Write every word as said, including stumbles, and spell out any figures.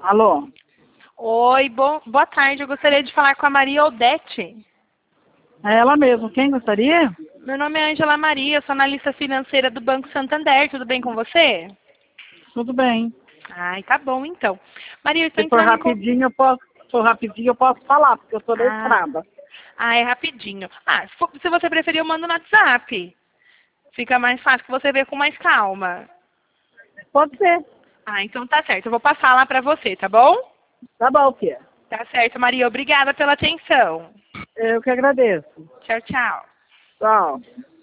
Alô? Oi, bom, boa tarde. Eu gostaria de falar com a Maria Odete. É ela mesmo. Quem gostaria? Meu nome é Ângela Maria, eu sou analista financeira do Banco Santander. Tudo bem com você? Tudo bem. Ai, tá bom então. Maria, eu estou Se for entrando em con- rapidinho, eu posso, se for rapidinho, eu posso falar, porque eu sou da Ah, estrada. ah, é rapidinho. Ah, se, for- se você preferir, eu mando no WhatsApp. Fica mais fácil que você vê com mais calma. Pode ser. Ah, então tá certo. Eu vou passar lá pra você, tá bom? Tá bom, Pia. Tá certo, Maria. Obrigada pela atenção. Eu que agradeço. Tchau, tchau. Tchau.